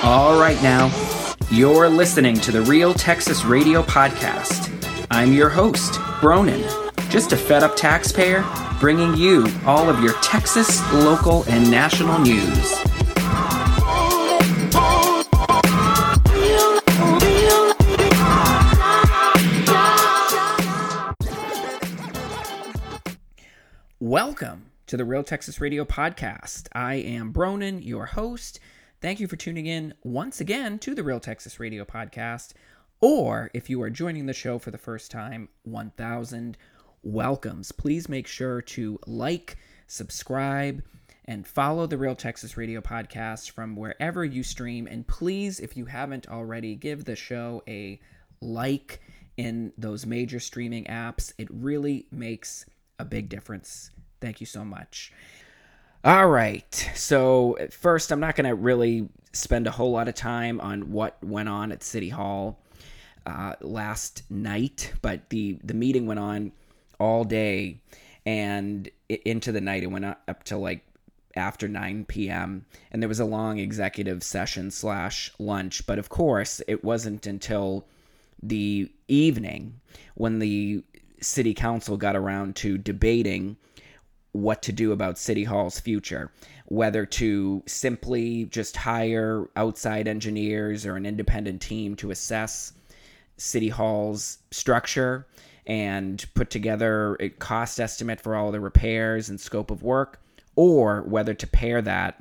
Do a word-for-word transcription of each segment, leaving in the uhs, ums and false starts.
All right now, you're listening to the Real Texas Radio Podcast. I'm your host, Bronan, just a fed-up taxpayer bringing you all of your Texas, local, and national news. Welcome to the Real Texas Radio Podcast. I am Bronan, your host. Thank you for tuning in once again to the Real Texas Radio Podcast. Or if you are joining the show for the first time, one thousand welcomes. Please make sure to like, subscribe, and follow the Real Texas Radio Podcast from wherever you stream. And please, if you haven't already, give the show a like in those major streaming apps. It really makes a big difference. Thank you so much. All right. So first, I'm not going to really spend a whole lot of time on what went on at City Hall uh, last night, but the, the meeting went on all day and into the night. It went up to like after nine p.m. and there was a long executive session slash lunch. But of course, it wasn't until the evening when the city council got around to debating what to do about City Hall's future, whether to simply just hire outside engineers or an independent team to assess City Hall's structure and put together a cost estimate for all the repairs and scope of work, or whether to pair that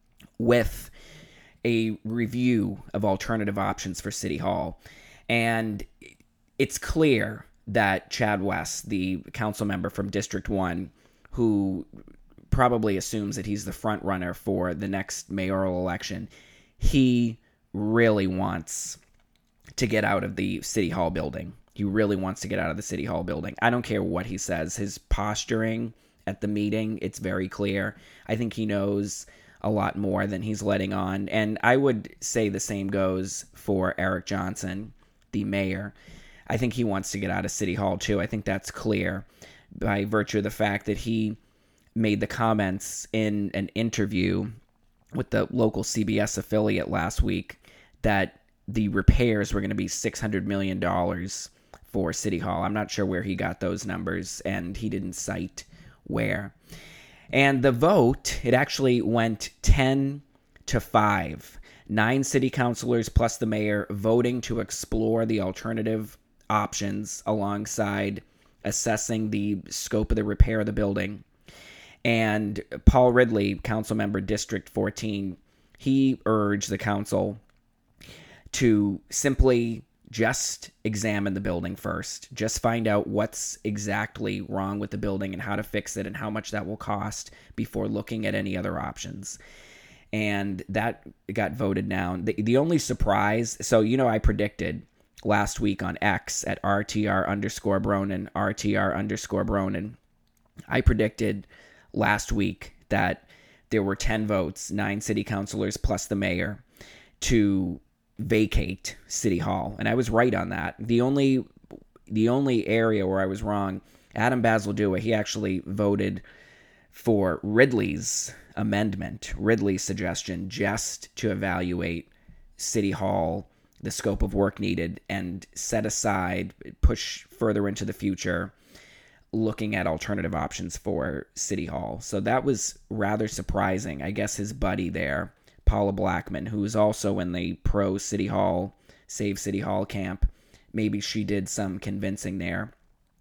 with a review of alternative options for City Hall. And it's clear that Chad West, the council member from District one, who probably assumes that he's the front runner for the next mayoral election, he really wants to get out of the City Hall building. He really wants to get out of the City Hall building. I don't care what he says. His posturing at the meeting, it's very clear. I think he knows a lot more than he's letting on. And I would say the same goes for Eric Johnson, the mayor. I think he wants to get out of City Hall too. I think that's clear by virtue of the fact that he made the comments in an interview with the local C B S affiliate last week that the repairs were going to be six hundred million dollars for City Hall. I'm not sure where he got those numbers, and he didn't cite where. And the vote, it actually went ten to five. Nine city councilors plus the mayor voting to explore the alternative options alongside assessing the scope of the repair of the building. And Paul Ridley, council member District fourteen, he urged the council to simply just examine the building first. Just find out what's exactly wrong with the building and how to fix it and how much that will cost before looking at any other options. And that got voted down. The, the only surprise, so you know I predicted last week on X at R T R underscore Bronan, R T R underscore Bronan, I predicted last week that there were ten votes, nine city councilors plus the mayor, to vacate City Hall. And I was right on that. The only the only area where I was wrong, Adam Basildua, he actually voted for Ridley's amendment, Ridley's suggestion, just to evaluate City Hall, the scope of work needed, and set aside, push further into the future, looking at alternative options for City Hall. So that was rather surprising. I guess his buddy there, Paula Blackman, who is also in the pro City Hall, Save City Hall camp, maybe she did some convincing there.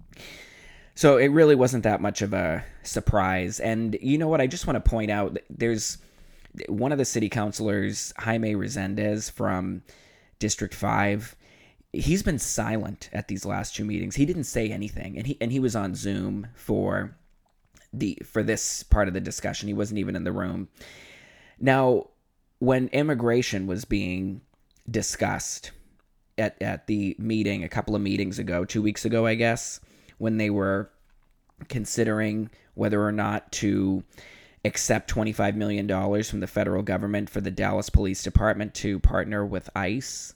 So it really wasn't that much of a surprise. And you know what? I just want to point out, there's one of the city councilors, Jaime Resendez from District five, he's been silent at these last two meetings. He didn't say anything, and he and he was on Zoom for the for this part of the discussion. He wasn't even in the room. Now, when immigration was being discussed at at the meeting a couple of meetings ago, two weeks ago, I guess, when they were considering whether or not to accept twenty-five million dollars from the federal government for the Dallas Police Department to partner with ICE.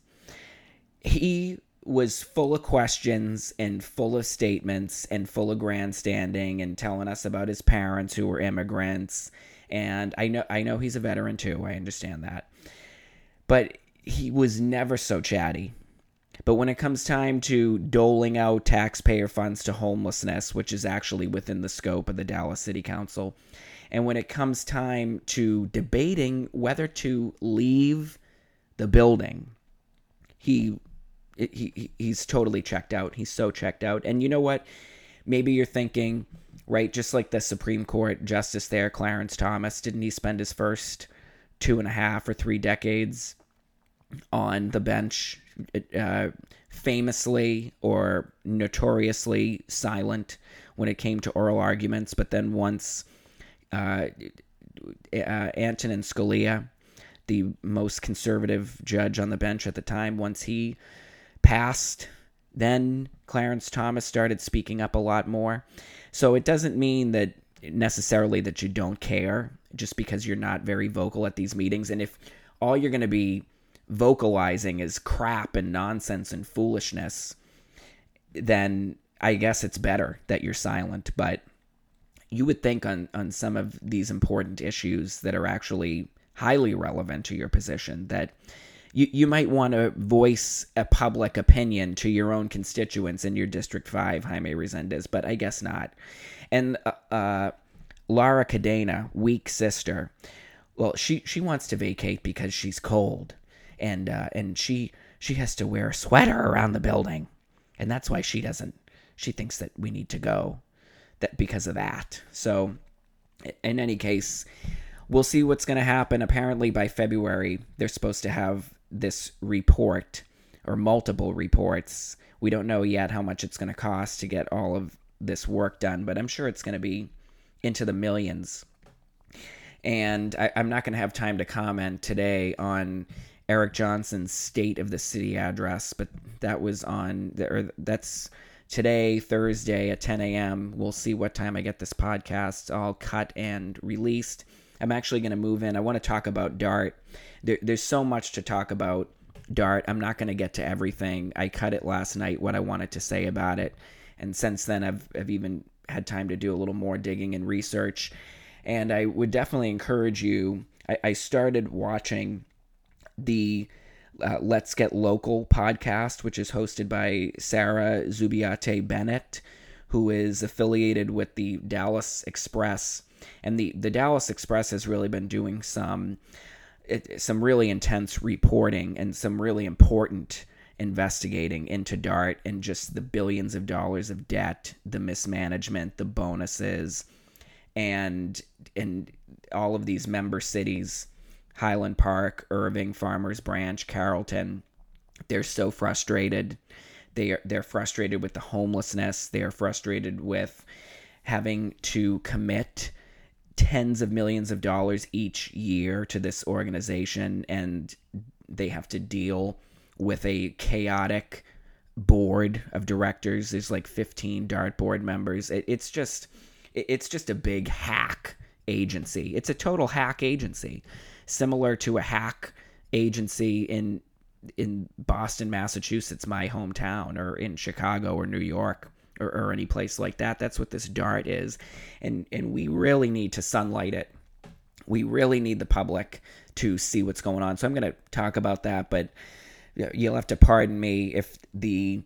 He was full of questions and full of statements and full of grandstanding and telling us about his parents who were immigrants. And I know I know he's a veteran too. I understand that. but he was never so chatty. But when it comes time to doling out taxpayer funds to homelessness, which is actually within the scope of the Dallas City Council, and when it comes time to debating whether to leave the building, he he he's totally checked out. He's so checked out. And you know what? Maybe you're thinking, right, just like the Supreme Court justice there, Clarence Thomas, didn't he spend his first two and a half or three decades on the bench, uh, famously or notoriously silent when it came to oral arguments? But then once uh, uh, Antonin Scalia, the most conservative judge on the bench at the time, once he passed, then Clarence Thomas started speaking up a lot more. So it doesn't mean that necessarily that you don't care just because you're not very vocal at these meetings. And if all you're going to be vocalizing is crap and nonsense and foolishness, then I guess it's better that you're silent. But you would think on, on some of these important issues that are actually highly relevant to your position that you, you might want to voice a public opinion to your own constituents in your District five, Jaime Resendez, but I guess not. And uh, uh, Lara Cadena, weak sister, well, she, she wants to vacate because she's cold. And uh, and she she has to wear a sweater around the building, and that's why she doesn't. She thinks that we need to go, that because of that. So, in any case, we'll see what's going to happen. Apparently, by February, they're supposed to have this report or multiple reports. We don't know yet how much it's going to cost to get all of this work done, but I'm sure it's going to be into the millions. And I, I'm not going to have time to comment today on Eric Johnson's State of the City address, but that was on, or that's today, Thursday at ten a.m. We'll see what time I get this podcast all cut and released. I'm actually going to move in. I want to talk about DART. There, there's so much to talk about DART. I'm not going to get to everything. I cut it last night, what I wanted to say about it. And since then, I've, I've even had time to do a little more digging and research. And I would definitely encourage you. I, I started watching the uh, Let's Get Local podcast, which is hosted by Sarah Zubiate Bennett, who is affiliated with the Dallas Express. And the, the Dallas Express has really been doing some it, some really intense reporting and some really important investigating into DART and just the billions of dollars of debt, the mismanagement, the bonuses, and and all of these member cities, Highland Park, Irving, Farmers Branch, Carrollton. They're so frustrated. They are, they're frustrated with the homelessness. They are frustrated with having to commit tens of millions of dollars each year to this organization, and they have to deal with a chaotic board of directors. There's like fifteen DART board members. It, it's just, it, it's just a big hack agency. It's a total hack agency, similar to a hack agency in in Boston, Massachusetts, my hometown, or in Chicago or New York, or, or any place like that. That's what this DART is. And and we really need to sunlight it. We really need the public to see what's going on. So I'm going to talk about that, but you'll have to pardon me if the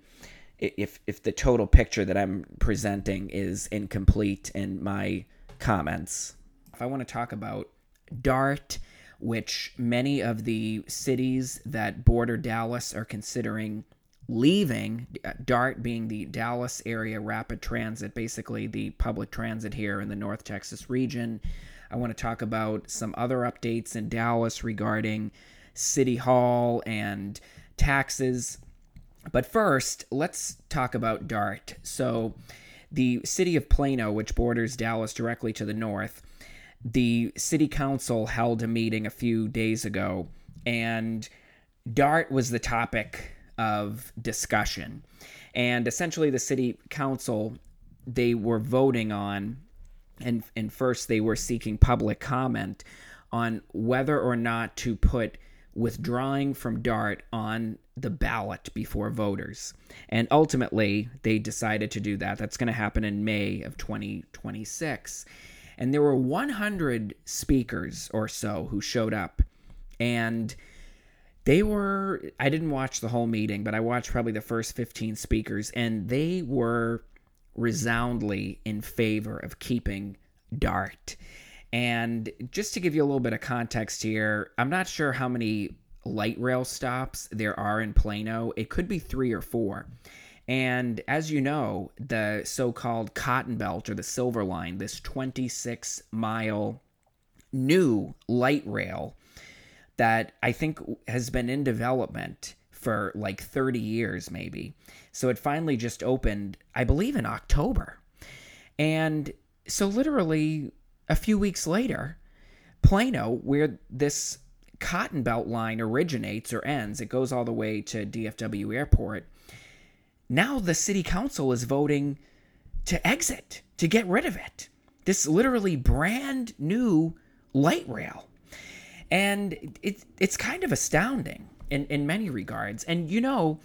if if the total picture that I'm presenting is incomplete in my comments. If I want to talk about DART, which many of the cities that border Dallas are considering leaving, DART being the Dallas Area Rapid Transit, basically the public transit here in the North Texas region. I want to talk about some other updates in Dallas regarding City Hall and taxes. But first, let's talk about DART. So the city of Plano, which borders Dallas directly to the north, the city council held a meeting a few days ago, and DART was the topic of discussion. And essentially the city council, they were voting on, and, and first they were seeking public comment on whether or not to put withdrawing from DART on the ballot before voters. And ultimately, they decided to do that. That's going to happen in May of twenty twenty-six. And there were one hundred speakers or so who showed up. And They were, I didn't watch the whole meeting, but I watched probably the first fifteen speakers, and they were resoundingly in favor of keeping DART. And just to give you a little bit of context here, I'm not sure how many light rail stops there are in Plano. It could be three or four. And as you know, the so-called Cotton Belt or the Silver Line, this twenty-six mile new light rail that I think has been in development for like thirty years maybe. So it finally just opened, I believe, in October. And so literally a few weeks later, Plano, where this Cotton Belt line originates or ends, it goes all the way to D F W Airport. Now the city council is voting to exit, to get rid of it. This literally brand new light rail. And it, it's kind of astounding in, in many regards. And, you know,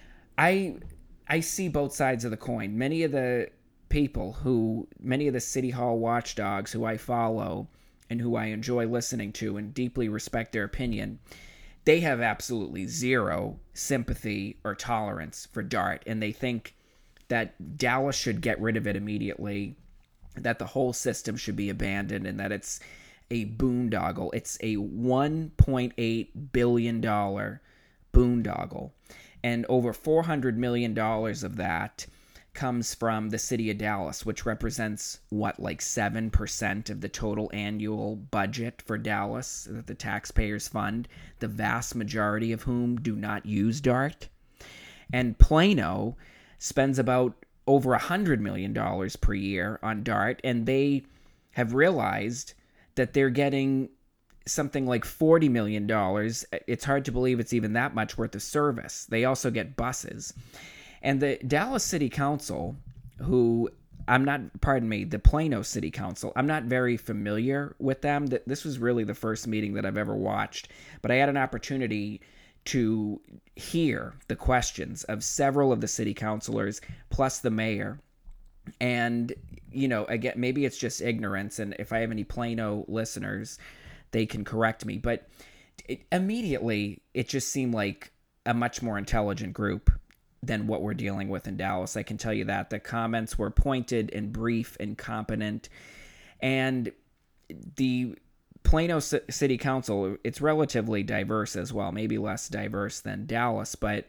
I I see both sides of the coin. Many of the people who, many of the City Hall watchdogs who I follow and who I enjoy listening to and deeply respect their opinion, they have absolutely zero sympathy or tolerance for DART, and they think that Dallas should get rid of it immediately, that the whole system should be abandoned, and that it's a boondoggle. It's a one point eight billion dollars boondoggle, and over four hundred million dollars of that comes from the city of Dallas, which represents, what, like seven percent of the total annual budget for Dallas that the taxpayers fund, the vast majority of whom do not use DART. And Plano spends about over one hundred million dollars per year on DART, and they have realized that they're getting something like forty million dollars. It's hard to believe it's even that much worth of service. They also get buses. And the Dallas City Council, who I'm not, pardon me, the Plano City Council, I'm not very familiar with them. This was really the first meeting that I've ever watched, but I had an opportunity to hear the questions of several of the city councilors, plus the mayor. And, you know, again, maybe it's just ignorance, and if I have any Plano listeners, they can correct me. But it, immediately, it just seemed like a much more intelligent group than what we're dealing with in Dallas. I can tell you that. The comments were pointed and brief and competent. And the Plano C- City Council, it's relatively diverse as well, maybe less diverse than Dallas, but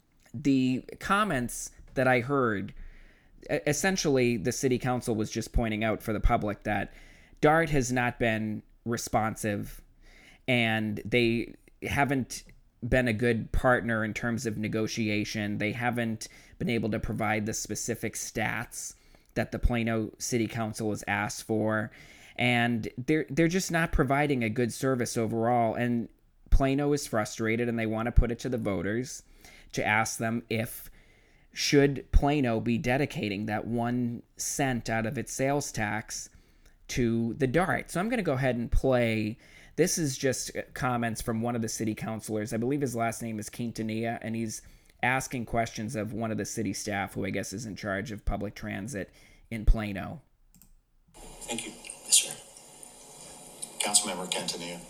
the comments that I heard, essentially the city council was just pointing out for the public that DART has not been responsive, and they haven't been a good partner in terms of negotiation. They haven't been able to provide the specific stats that the Plano City Council has asked for, and they're they're just not providing a good service overall. And Plano is frustrated, and they want to put it to the voters to ask them if should Plano be dedicating that one cent out of its sales tax to the DART. So I'm going to go ahead and play. This is just comments from one of the city councilors. I believe his last name is Quintanilla, and he's asking questions of one of the city staff, who I guess is in charge of public transit in Plano. Thank you. Yes, sir. Councilmember Quintanilla.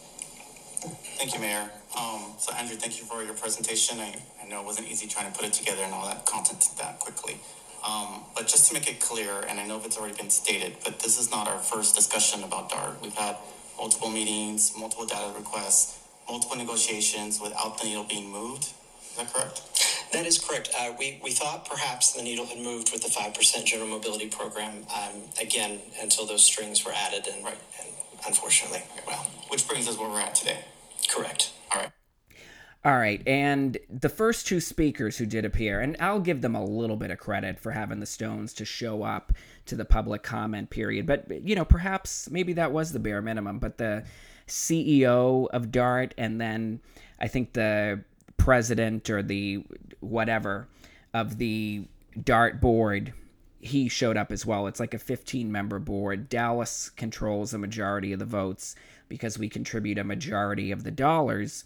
Thank you, Mayor. Um, so, Andrew, thank you for your presentation. I, I know it wasn't easy trying to put it together and all that content that quickly. Um, but just to make it clear, and I know if it's already been stated, but this is not our first discussion about DART. We've had multiple meetings, multiple data requests, multiple negotiations without the needle being moved. Is that correct? That is correct. Uh, we, we thought perhaps the needle had moved with the five percent general mobility program, um, again, until those strings were added, and, right. and unfortunately. Well, which brings us where we're at today. Correct. All right. All right, and the first two speakers who did appear, and I'll give them a little bit of credit for having the stones to show up to the public comment period, but, you know, perhaps maybe that was the bare minimum, but the C E O of DART, and then I think the president or the whatever of the DART board, he showed up as well. It's like a fifteen-member board. Dallas controls a majority of the votes because we contribute a majority of the dollars.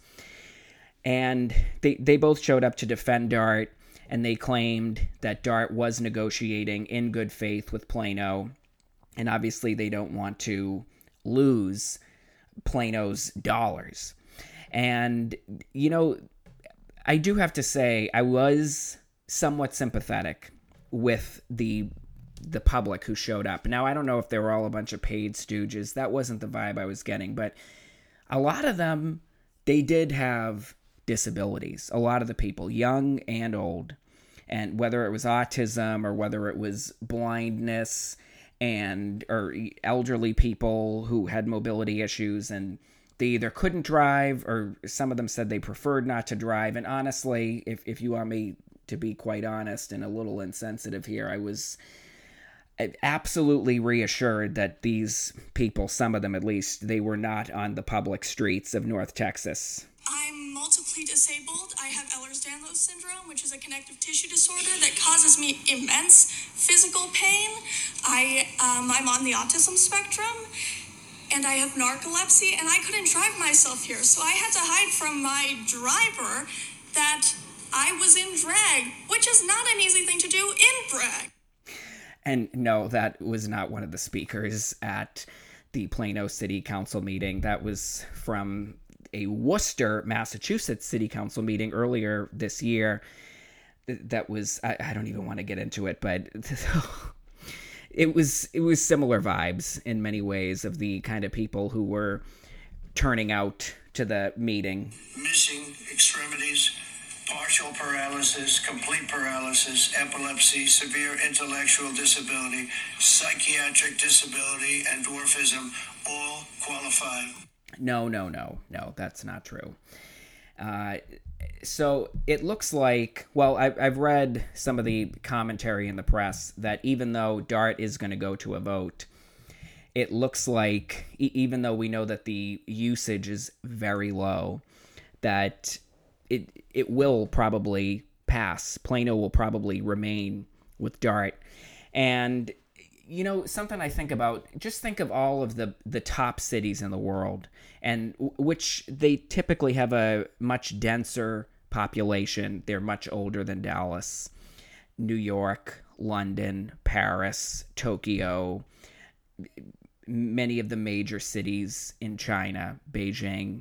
And they, they both showed up to defend DART, and they claimed that DART was negotiating in good faith with Plano. And obviously they don't want to lose Plano's dollars. And, you know, I do have to say I was somewhat sympathetic with the the public who showed up. Now, I don't know if they were all a bunch of paid stooges. That wasn't the vibe I was getting. But a lot of them, they did have disabilities. A lot of the people, young and old. And whether it was autism or whether it was blindness and or elderly people who had mobility issues, and they either couldn't drive or some of them said they preferred not to drive. And honestly, if, if you want me to be quite honest and a little insensitive here, I was absolutely reassured that these people, some of them at least, they were not on the public streets of North Texas. I'm multiply disabled. I have Ehlers-Danlos syndrome, which is a connective tissue disorder that causes me immense physical pain. I, um, I'm on the autism spectrum, and I have narcolepsy, and I couldn't drive myself here, so I had to hide from my driver that I was in drag, which is not an easy thing to do in drag. And no, that was not one of the speakers at the Plano City Council meeting. That was from a Worcester, Massachusetts City Council meeting earlier this year. That was, I, I don't even want to get into it, but it was it was similar vibes in many ways of the kind of people who were turning out to the meeting. Missing extremities, partial paralysis, complete paralysis, epilepsy, severe intellectual disability, psychiatric disability, and dwarfism all qualify. No, no, no, no, that's not true. Uh, so it looks like, well, I, I've read some of the commentary in the press that even though DART is going to go to a vote, it looks like, e- even though we know that the usage is very low, that it it will probably pass. Plano will probably remain with DART. And, you know, something I think about, just think of all of the, the top cities in the world, and which they typically have a much denser population. They're much older than Dallas. New York, London, Paris, Tokyo, many of the major cities in China, Beijing.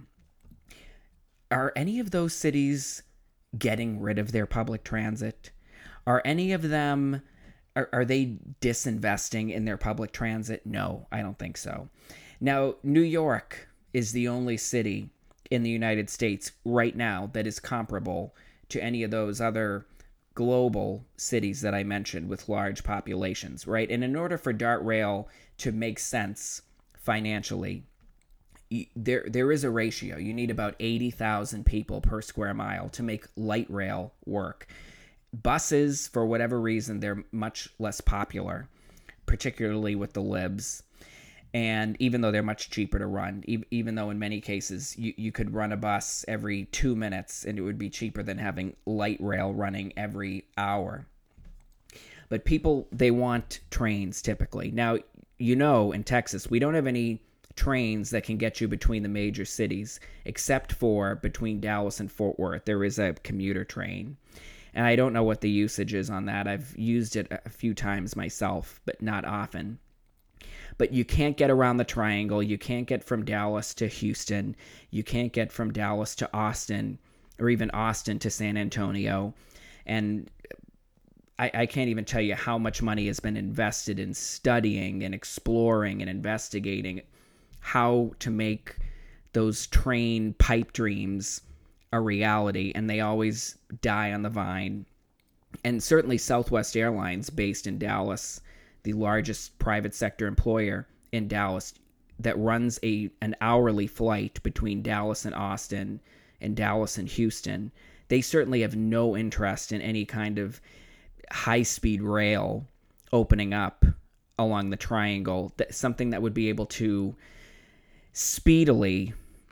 Are any of those cities getting rid of their public transit? Are any of them, are, are they disinvesting in their public transit? No, I don't think so. Now, New York is the only city in the United States right now that is comparable to any of those other global cities that I mentioned with large populations, right? And in order for DART Rail to make sense financially, there there is a ratio. You need about eighty thousand people per square mile to make light rail work. Buses, for whatever reason, they're much less popular, particularly with the libs. And even though they're much cheaper to run, e- even though in many cases you, you could run a bus every two minutes and it would be cheaper than having light rail running every hour. But people, they want trains typically. Now, you know, in Texas, we don't have any trains that can get you between the major cities, except for between Dallas and Fort Worth. There is a commuter train. And I don't know what the usage is on that. I've used it a few times myself, but not often. But you can't get around the triangle. You can't get from Dallas to Houston. You can't get from Dallas to Austin, or even Austin to San Antonio. And I, I can't even tell you how much money has been invested in studying and exploring and investigating how to make those train pipe dreams a reality, and they always die on the vine. And certainly Southwest Airlines, based in Dallas, the largest private sector employer in Dallas, that runs a an hourly flight between Dallas and Austin and Dallas and Houston, they certainly have no interest in any kind of high-speed rail opening up along the triangle, that something that would be able to speedily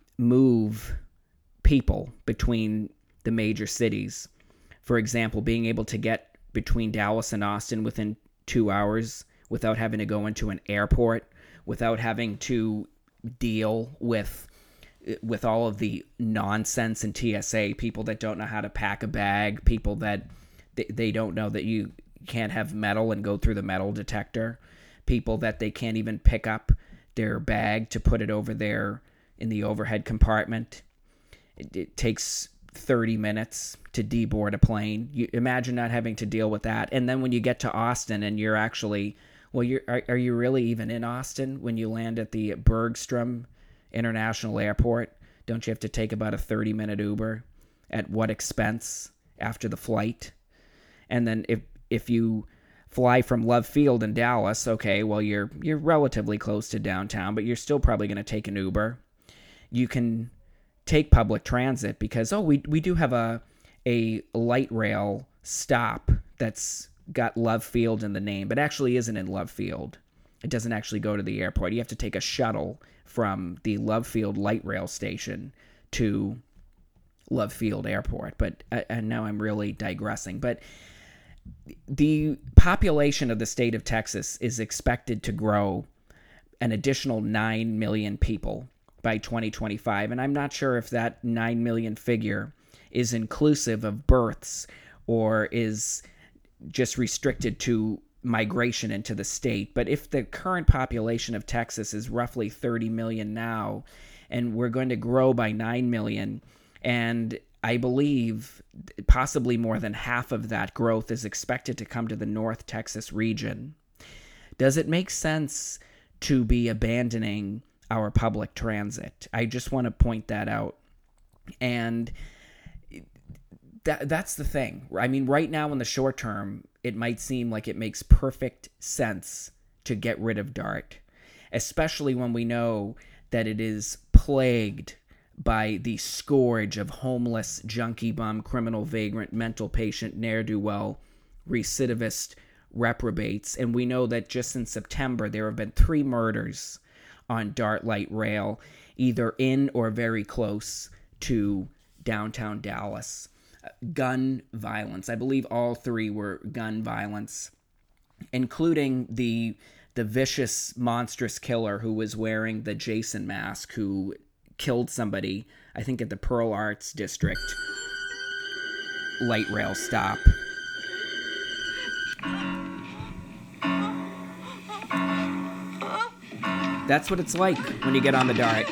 move people between the major cities. For example, being able to get between Dallas and Austin within two hours without having to go into an airport, without having to deal with with all of the nonsense in T S A, people that don't know how to pack a bag, people that they, they don't know that you can't have metal and go through the metal detector, people that they can't even pick up their bag to put it over there in the overhead compartment. It, it takes thirty minutes to deboard a plane. You imagine not having to deal with that. And then when you get to Austin and you're actually, well, you're are, are you really even in Austin when you land at the Bergstrom International Airport? Don't you have to take about a thirty minute Uber? At what expense after the flight? And then if if you fly from Love Field in Dallas, okay, well, you're you're relatively close to downtown, but you're still probably going to take an Uber. You can take public transit because, oh, we we do have a a light rail stop that's got Love Field in the name, but actually isn't in Love Field. It doesn't actually go to the airport. You have to take a shuttle from the Love Field light rail station to Love Field Airport. But uh, and now I'm really digressing. But the population of the state of Texas is expected to grow an additional nine million people by twenty twenty-five. And I'm not sure if that nine million figure is inclusive of births or is just restricted to migration into the state. But if the current population of Texas is roughly thirty million now, and we're going to grow by nine million, and I believe possibly more than half of that growth is expected to come to the North Texas region, does it make sense to be abandoning our public transit? I just want to point that out. And that that's the thing. I mean, right now in the short term, it might seem like it makes perfect sense to get rid of DART, especially when we know that it is plagued by the scourge of homeless, junkie bum, criminal vagrant, mental patient, ne'er-do-well, recidivist reprobates. And we know that just in September, there have been three murders on DART light rail, either in or very close to downtown Dallas. Gun violence. I believe all three were gun violence, including the the vicious, monstrous killer who was wearing the Jason mask, who killed somebody, I think at the Pearl Arts District light rail stop. That's what it's like when you get on the DART.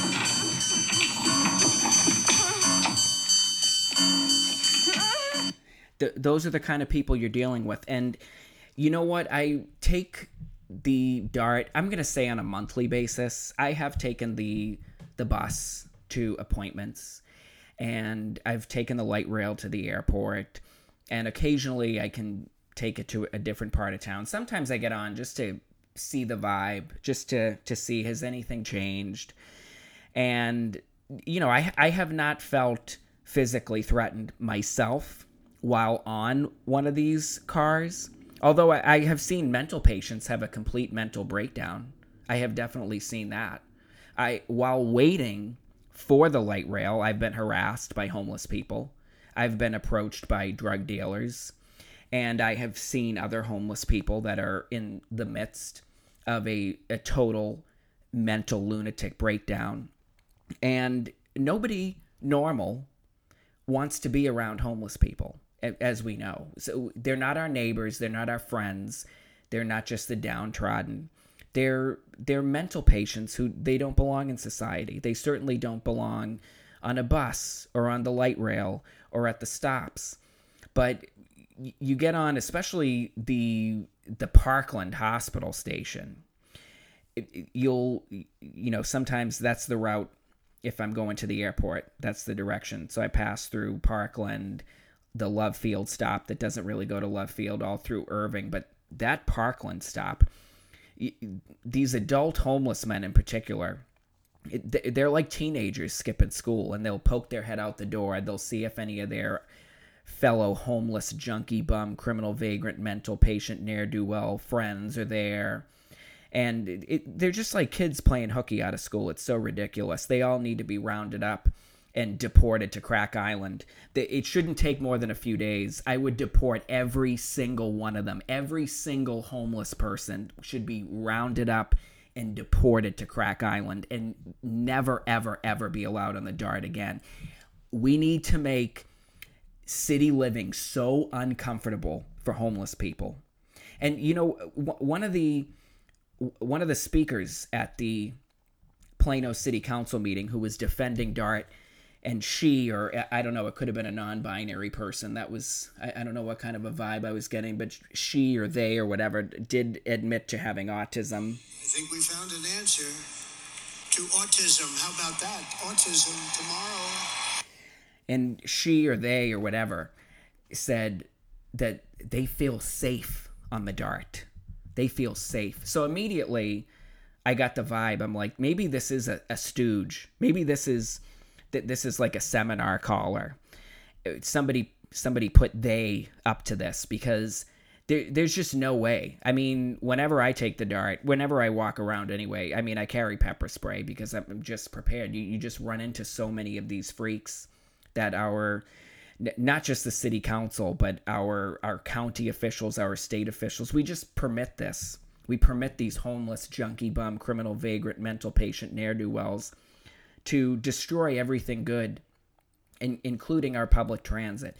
Th- those are the kind of people you're dealing with. And you know what? I take the DART, I'm going to say on a monthly basis. I have taken the the bus to appointments, and I've taken the light rail to the airport, and occasionally I can take it to a different part of town. Sometimes I get on just to see the vibe, just to, to see, has anything changed? And, you know, I, I have not felt physically threatened myself while on one of these cars. Although I, I have seen mental patients have a complete mental breakdown. I have definitely seen that. I, while waiting for the light rail, I've been harassed by homeless people. I've been approached by drug dealers. And I have seen other homeless people that are in the midst of a, a total mental lunatic breakdown. And nobody normal wants to be around homeless people, as we know. So they're not our neighbors. They're not our friends. They're not just the downtrodden. They're they're mental patients who they don't belong in society. They certainly don't belong on a bus or on the light rail or at the stops. But you get on, especially the the Parkland Hospital station. It, it, you'll you know sometimes that's the route. If I'm going to the airport, that's the direction. So I pass through Parkland, the Love Field stop that doesn't really go to Love Field, all through Irving. But that Parkland stop, these adult homeless men in particular, they're like teenagers skipping school, and they'll poke their head out the door. They'll see if any of their fellow homeless, junkie bum, criminal vagrant, mental patient, ne'er-do-well friends are there. And it, it, they're just like kids playing hooky out of school. It's so ridiculous. They all need to be rounded up and deported to Crack Island. It shouldn't take more than a few days. I would deport every single one of them. Every single homeless person should be rounded up and deported to Crack Island and never, ever, ever be allowed on the DART again. We need to make city living so uncomfortable for homeless people. And, you know, one of the... One of the speakers at the Plano City Council meeting who was defending DART, and she, or I don't know, it could have been a non-binary person. That was, I, I don't know what kind of a vibe I was getting, but she or they or whatever did admit to having autism. I think we found an answer to autism. How about that? Autism tomorrow. And she or they or whatever said that they feel safe on the DART. They feel safe. So immediately I got the vibe. I'm like, maybe this is a, a stooge. Maybe this is that this is like a seminar caller. Somebody somebody put they up to this, because there, there's just no way. I mean, whenever I take the DART, whenever I walk around anyway, I mean, I carry pepper spray because I'm just prepared. You, you just run into so many of these freaks that our, not just the city council, but our our county officials, our state officials, we just permit this. We permit these homeless, junkie bum, criminal, vagrant, mental patient, ne'er-do-wells to destroy everything good, in, including our public transit.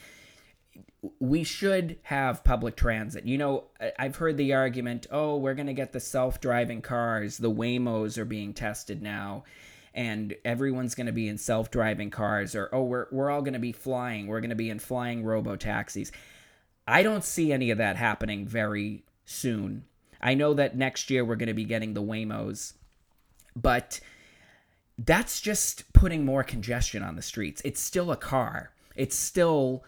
We should have public transit. You know, I've heard the argument, oh, we're going to get the self-driving cars. The Waymos are being tested now, and everyone's going to be in self-driving cars. Or, oh, we're, we're all going to be flying. We're going to be in flying robo-taxis. I don't see any of that happening very soon. I know that next year we're going to be getting the Waymos, but that's just putting more congestion on the streets. It's still a car. It's still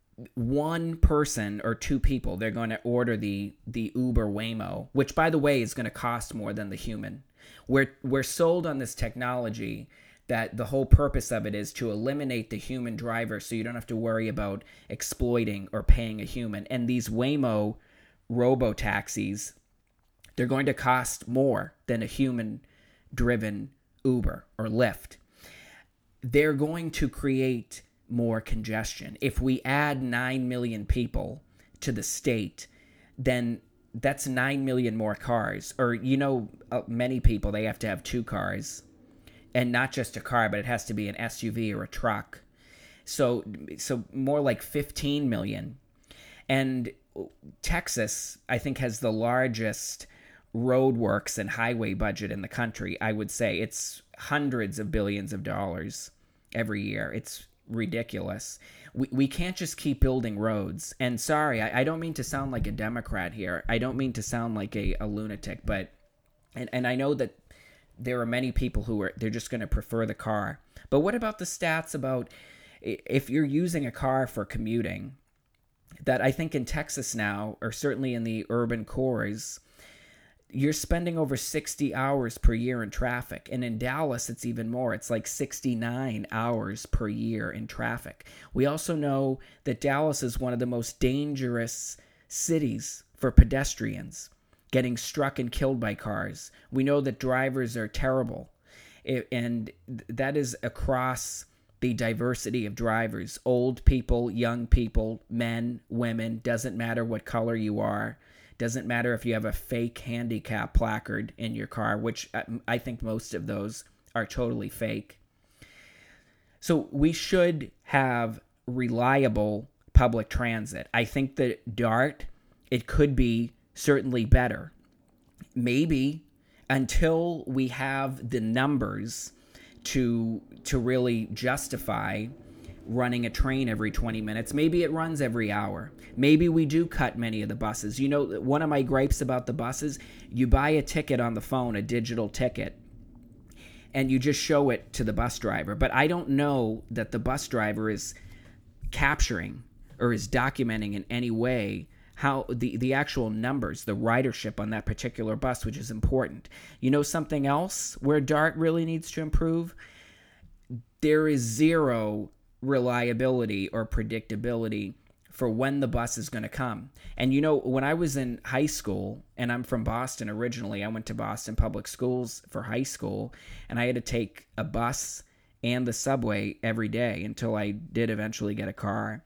one person or two people. They're going to order the the Uber Waymo, which, by the way, is going to cost more than the human. We're we're sold on this technology that the whole purpose of it is to eliminate the human driver, so you don't have to worry about exploiting or paying a human. And these Waymo robo-taxis, they're going to cost more than a human-driven Uber or Lyft. They're going to create more congestion. If we add nine million people to the state, then that's nine million more cars. Or, you know, uh, many people, they have to have two cars. And not just a car, but it has to be an S U V or a truck. So, so more like fifteen million. And Texas, I think, has the largest roadworks and highway budget in the country. I would say it's hundreds of billions of dollars every year. It's ridiculous. We we can't just keep building roads. And sorry, I, I don't mean to sound like a Democrat here. I don't mean to sound like a, a lunatic, but and, and I know that there are many people who are they're just going to prefer the car. But what about the stats about if you're using a car for commuting? That I think in Texas now, or certainly in the urban cores, you're spending over sixty hours per year in traffic. And in Dallas, it's even more. It's like sixty-nine hours per year in traffic. We also know that Dallas is one of the most dangerous cities for pedestrians, getting struck and killed by cars. We know that drivers are terrible. It, and that is across the diversity of drivers. Old people, young people, men, women, doesn't matter what color you are. Doesn't matter if you have a fake handicap placard in your car, which I think most of those are totally fake. So we should have reliable public transit. I think that DART, it could be certainly better. Maybe until we have the numbers to to really justify running a train every twenty minutes. Maybe it runs every hour. Maybe we do cut many of the buses. You know, one of my gripes about the buses, you buy a ticket on the phone, a digital ticket, and you just show it to the bus driver. But I don't know that the bus driver is capturing or is documenting in any way how the, the actual numbers, the ridership on that particular bus, which is important. You know something else where DART really needs to improve? There is zero reliability or predictability for when the bus is going to come. And you know, when I was in high school, and I'm from Boston originally, I went to Boston Public Schools for high school, and I had to take a bus and the subway every day until I did eventually get a car.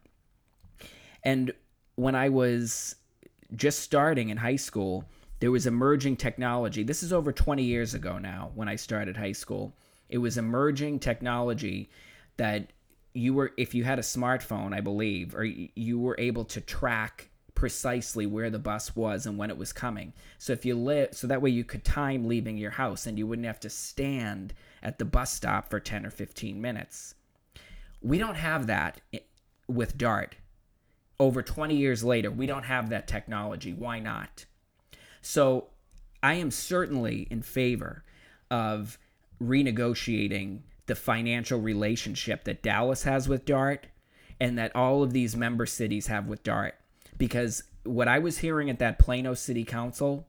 And when I was just starting in high school, there was emerging technology. This is over twenty years ago now when I started high school. It was emerging technology that you were, if you had a smartphone, I believe, or you were able to track precisely where the bus was and when it was coming. So if you live, so that way you could time leaving your house and you wouldn't have to stand at the bus stop for ten or fifteen minutes. We don't have that with DART. Over twenty years later, we don't have that technology. Why not? So I am certainly in favor of renegotiating the financial relationship that Dallas has with DART and that all of these member cities have with DART. Because what I was hearing at that Plano City Council,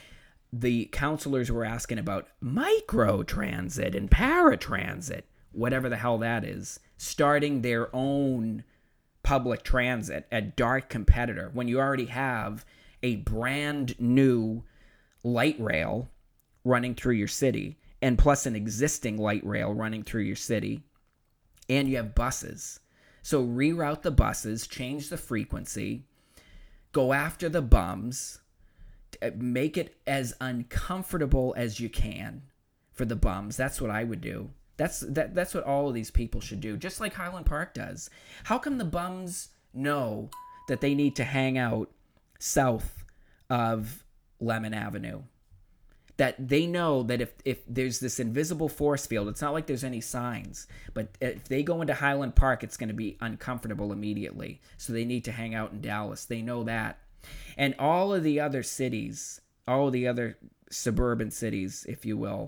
the councilors were asking about microtransit and paratransit, whatever the hell that is, starting their own public transit, a DART competitor, when you already have a brand new light rail running through your city, and plus an existing light rail running through your city, and you have buses. So reroute the buses, change the frequency, go after the bums, make it as uncomfortable as you can for the bums. That's what I would do. That's that. That's what all of these people should do, just like Highland Park does. How come the bums know that they need to hang out south of Lemon Avenue? That they know that if, if there's this invisible force field, it's not like there's any signs, but if they go into Highland Park, it's going to be uncomfortable immediately. So they need to hang out in Dallas. They know that. And all of the other cities, all of the other suburban cities, if you will,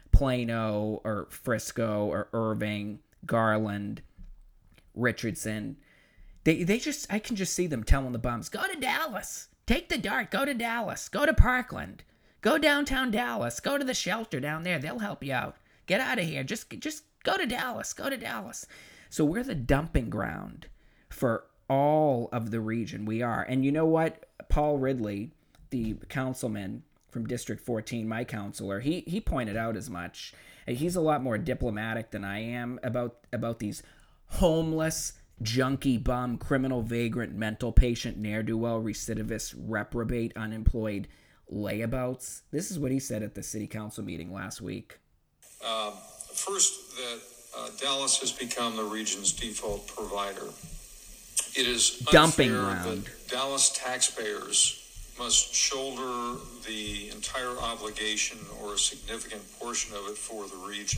Plano or Frisco or Irving, Garland, Richardson, they they just, I can just see them telling the bums, go to Dallas, take the DART, go to Dallas, go to Parkland. Go downtown Dallas. Go to the shelter down there. They'll help you out. Get out of here. Just just go to Dallas. Go to Dallas. So we're the dumping ground for all of the region. We are. And you know what? Paul Ridley, the councilman from District fourteen, my counselor, he he pointed out as much. He's a lot more diplomatic than I am about, about these homeless, junkie bum, criminal vagrant, mental patient, ne'er-do-well, recidivist, reprobate, unemployed layabouts. This is what he said at the city council meeting last week. Uh, first, that uh, Dallas has become the region's default provider. It is dumping unfair ground. That Dallas taxpayers must shoulder the entire obligation or a significant portion of it for the region.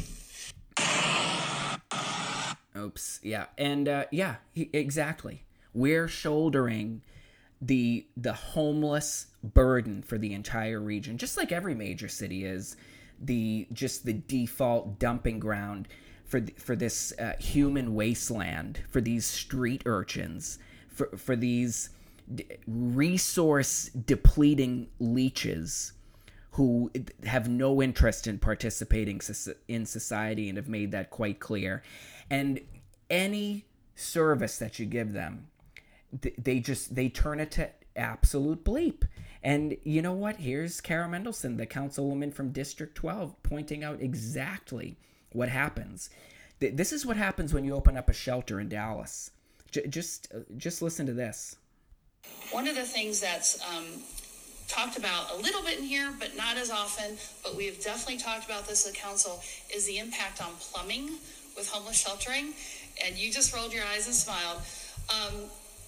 Oops. Yeah. And uh, yeah, he, exactly. We're shouldering the the homeless burden for the entire region, just like every major city is the just the default dumping ground for the, for this uh, human wasteland, for these street urchins, for for these d- resource depleting leeches who have no interest in participating in society and have made that quite clear. And any service that you give them, they just they turn it to absolute bleep. And you know what? Here's Kara Mendelson, the councilwoman from District twelve, pointing out exactly what happens. This is what happens when you open up a shelter in Dallas. J- just just listen to this. One of the things that's um, talked about a little bit in here, but not as often, but we've definitely talked about this at council, is the impact on plumbing with homeless sheltering. And you just rolled your eyes and smiled. Um,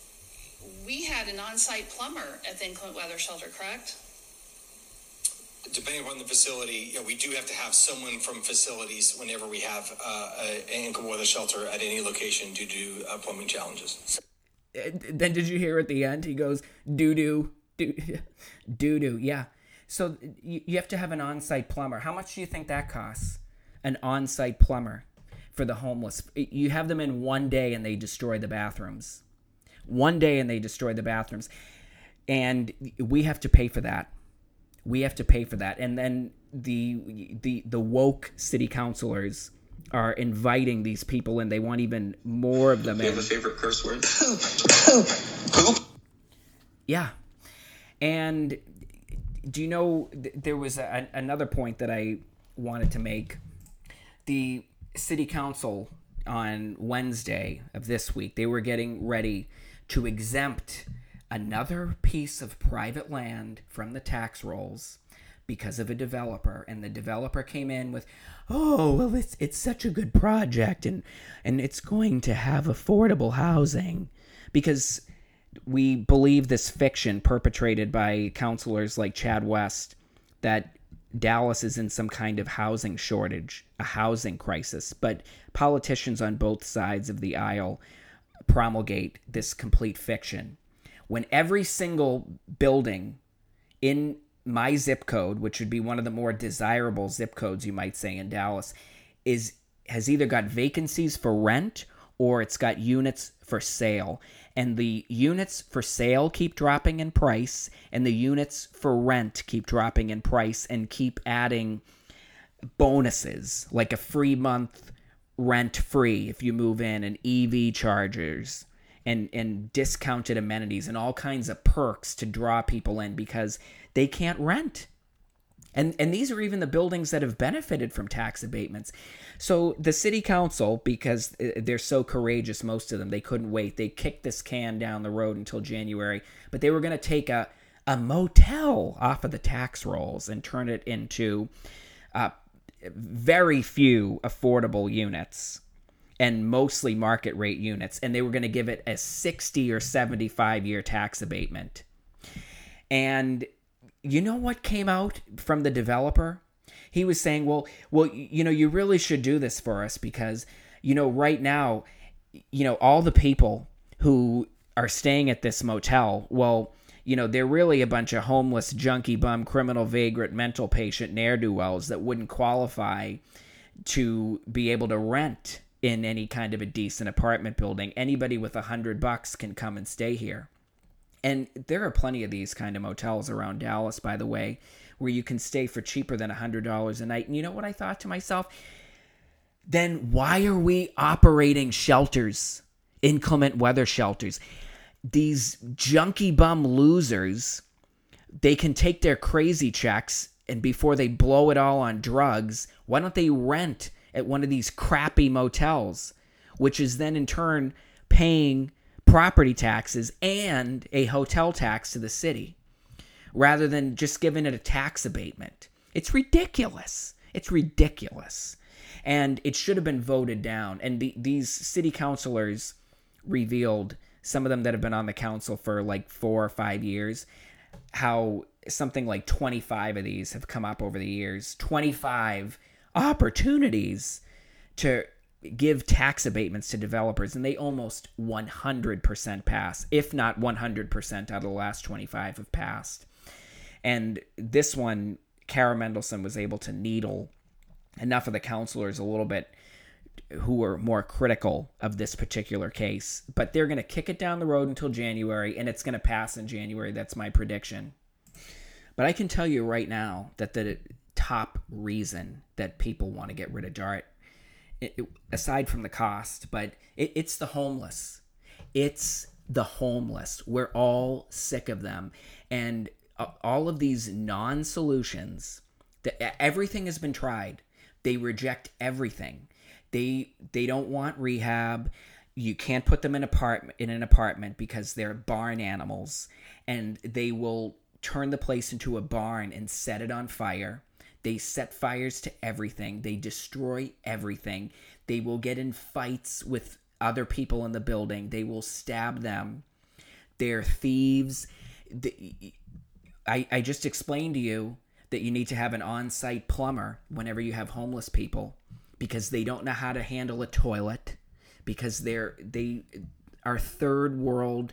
we had an on-site plumber at the Inclement Weather Shelter, correct? Depending upon the facility, you know, we do have to have someone from facilities whenever we have uh, an inclement weather shelter at any location due to uh, plumbing challenges. Then did you hear at the end? He goes, doo-doo, doo- doo-doo, yeah. So you, you have to have an on-site plumber. How much do you think that costs? An on-site plumber for the homeless. You have them in one day and they destroy the bathrooms. One day and they destroy the bathrooms. And we have to pay for that. We have to pay for that. And then the the the woke city councilors are inviting these people in. They want even more of them in. You have a favorite curse word? Poop. Yeah. And do you know, there was a, another point that I wanted to make. The city council on Wednesday of this week, they were getting ready to exempt another piece of private land from the tax rolls because of a developer. And the developer came in with, oh, well, it's it's such a good project, and and it's going to have affordable housing. Because we believe this fiction perpetrated by counselors like Chad West, that Dallas is in some kind of housing shortage, a housing crisis, but politicians on both sides of the aisle promulgate this complete fiction. When every single building in my zip code, which would be one of the more desirable zip codes, you might say, in Dallas, is has either got vacancies for rent or it's got units for sale. And the units for sale keep dropping in price, and the units for rent keep dropping in price and keep adding bonuses, like a free month rent free if you move in, and E V chargers, and, and discounted amenities, and all kinds of perks to draw people in because they can't rent. And and these are even the buildings that have benefited from tax abatements. So the city council, because they're so courageous, most of them, they couldn't wait. They kicked this can down the road until January, but they were going to take a, a motel off of the tax rolls and turn it into uh, very few affordable units and mostly market rate units. And they were going to give it a sixty or seventy-five year tax abatement. And you know what came out from the developer? He was saying, well, well, you know, you really should do this for us because, you know, right now, you know, all the people who are staying at this motel, well, you know, they're really a bunch of homeless, junkie bum, criminal, vagrant, mental patient ne'er-do-wells that wouldn't qualify to be able to rent in any kind of a decent apartment building. Anybody with a hundred bucks can come and stay here. And there are plenty of these kind of motels around Dallas, by the way, where you can stay for cheaper than one hundred dollars a night. And you know what I thought to myself? Then why are we operating shelters, inclement weather shelters? These junkie bum losers, they can take their crazy checks, and before they blow it all on drugs, why don't they rent at one of these crappy motels, which is then in turn paying property taxes and a hotel tax to the city, rather than just giving it a tax abatement. It's ridiculous. It's ridiculous. And it should have been voted down. And the, these city councilors revealed, some of them that have been on the council for like four or five years, how something like twenty-five of these have come up over the years. twenty-five opportunities to give tax abatements to developers, and they almost one hundred percent pass, if not one hundred percent out of the last twenty-five have passed. And this one, Kara Mendelson was able to needle enough of the counselors a little bit who were more critical of this particular case. But they're going to kick it down the road until January, and it's going to pass in January. That's my prediction. But I can tell you right now that the top reason that people want to get rid of DART, It, it, aside from the cost, but it, it's the homeless. It's the homeless. We're all sick of them. And uh, all of these non-solutions, the, everything has been tried. They reject everything. They they don't want rehab. You can't put them in, apartment, in an apartment because they're barn animals. And they will turn the place into a barn and set it on fire. They set fires to everything. They destroy everything. They will get in fights with other people in the building. They will stab them. They're thieves. I, I just explained to you that you need to have an on-site plumber whenever you have homeless people because they don't know how to handle a toilet, because they're they are third world,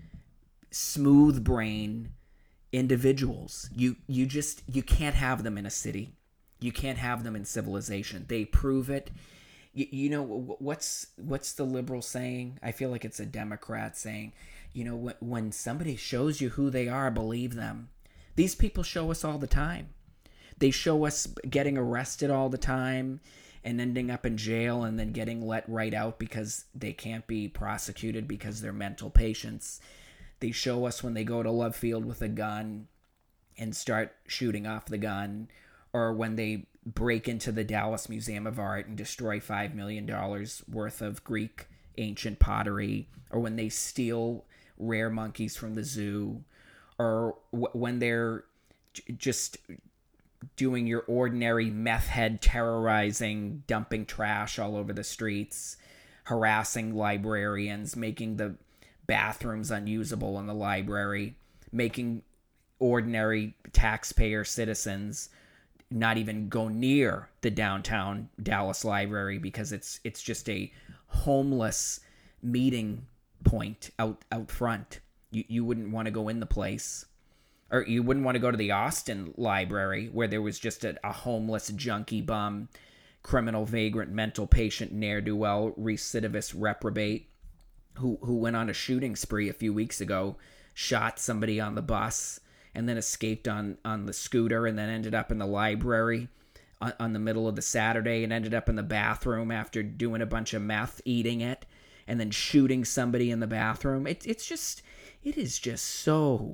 smooth brain individuals. You you just you can't have them in a city. You can't have them in civilization. They prove it. You, you know what's what's the liberal saying? I feel like it's a Democrat saying, you know, when, when somebody shows you who they are, believe them. These people show us all the time. They show us getting arrested all the time and ending up in jail and then getting let right out because they can't be prosecuted because they're mental patients. They show us when they go to Love Field with a gun and start shooting off the gun, or when they break into the Dallas Museum of Art and destroy five million dollars worth of Greek ancient pottery, or when they steal rare monkeys from the zoo, or w- when they're j- just doing your ordinary meth head terrorizing, dumping trash all over the streets, harassing librarians, making the bathrooms unusable in the library, making ordinary taxpayer citizens not even go near the downtown Dallas library because it's it's just a homeless meeting point out out front. You you wouldn't want to go in the place. Or you wouldn't want to go to the Austin library where there was just a, a homeless junkie bum, criminal vagrant, mental patient, ne'er-do-well, recidivist reprobate who who went on a shooting spree a few weeks ago, shot somebody on the bus, and then escaped on, on the scooter, and then ended up in the library on, on the middle of the Saturday, and ended up in the bathroom after doing a bunch of meth, eating it, and then shooting somebody in the bathroom. It, it's just, it is just so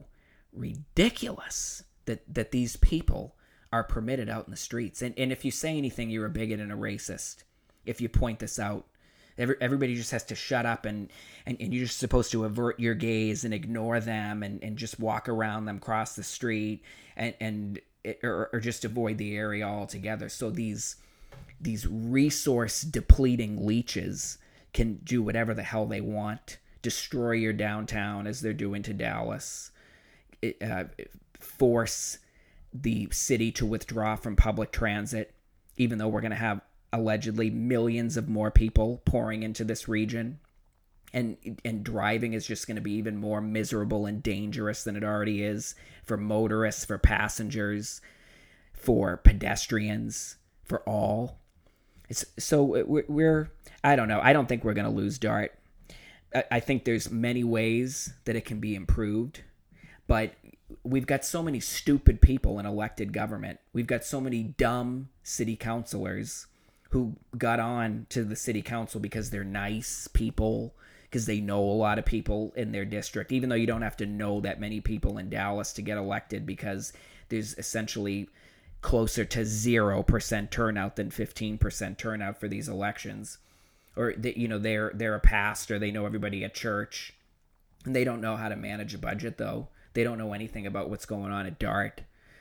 ridiculous that, that these people are permitted out in the streets. And and if you say anything, you're a bigot and a racist. If you point this out, Every, everybody just has to shut up, and, and, and you're just supposed to avert your gaze and ignore them and, and just walk around them, cross the street, and and or, or just avoid the area altogether. So these these resource depleting leeches can do whatever the hell they want, destroy your downtown as they're doing to Dallas, it, uh, force the city to withdraw from public transit, even though we're going to have allegedly millions of more people pouring into this region, and and driving is just going to be even more miserable and dangerous than it already is for motorists, for passengers, for pedestrians, for all. It's, so we're, we're I don't know. I don't think we're going to lose DART. I, I think there's many ways that it can be improved, but we've got so many stupid people in elected government. We've got so many dumb city councilors who got on to the city council because they're nice people, because they know a lot of people in their district, even though you don't have to know that many people in Dallas to get elected, because there's essentially closer to zero percent turnout than fifteen percent turnout for these elections. Or, they, you know, they're, they're a pastor, they know everybody at church, and they don't know how to manage a budget, though. They don't know anything about what's going on at DART.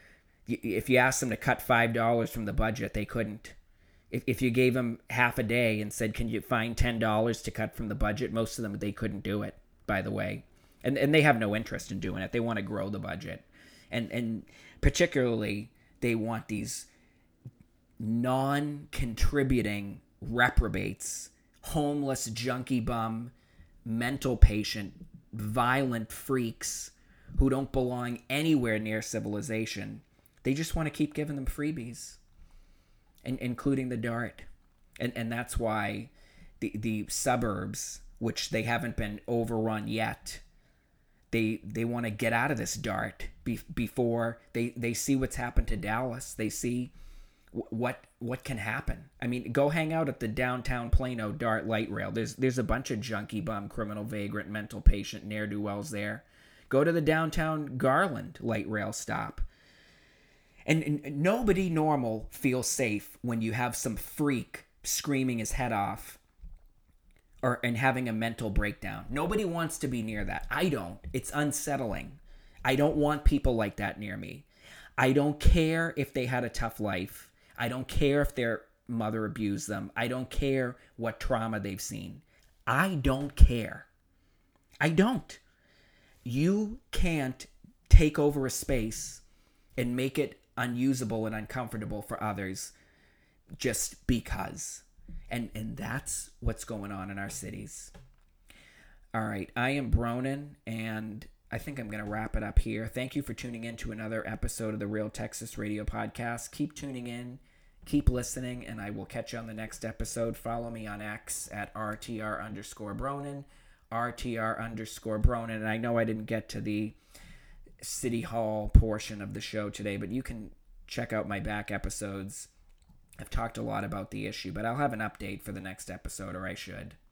If you asked them to cut five dollars from the budget, they couldn't. If you gave them half a day and said, can you find ten dollars to cut from the budget, most of them, they couldn't do it, by the way. And and they have no interest in doing it. They want to grow the budget. And and particularly, they want these non-contributing reprobates, homeless, junkie bum, mental patient, violent freaks who don't belong anywhere near civilization. They just want to keep giving them freebies. And including the DART. And and that's why the the suburbs, which they haven't been overrun yet, they they want to get out of this DART be, before they, they see what's happened to Dallas. They see w- what what can happen. I mean, go hang out at the downtown Plano DART light rail. There's there's a bunch of junkie bum, criminal vagrant, mental patient, ne'er-do-wells there. Go to the downtown Garland light rail stop. And, and nobody normal feels safe when you have some freak screaming his head off or and having a mental breakdown. Nobody wants to be near that. I don't. It's unsettling. I don't want people like that near me. I don't care if they had a tough life. I don't care if their mother abused them. I don't care what trauma they've seen. I don't care. I don't. You can't take over a space and make it unusable and uncomfortable for others just because. And and that's what's going on in our cities. All right, I am Bronin, and I think I'm going to wrap it up here. Thank you for tuning in to another episode of the Real Texas Radio Podcast. Keep tuning in, keep listening, and I will catch you on the next episode. Follow me on X at RTR underscore Bronin, RTR underscore Bronin. And I know I didn't get to the City Hall portion of the show today, but you can check out my back episodes. I've talked a lot about the issue, but I'll have an update for the next episode, or I should.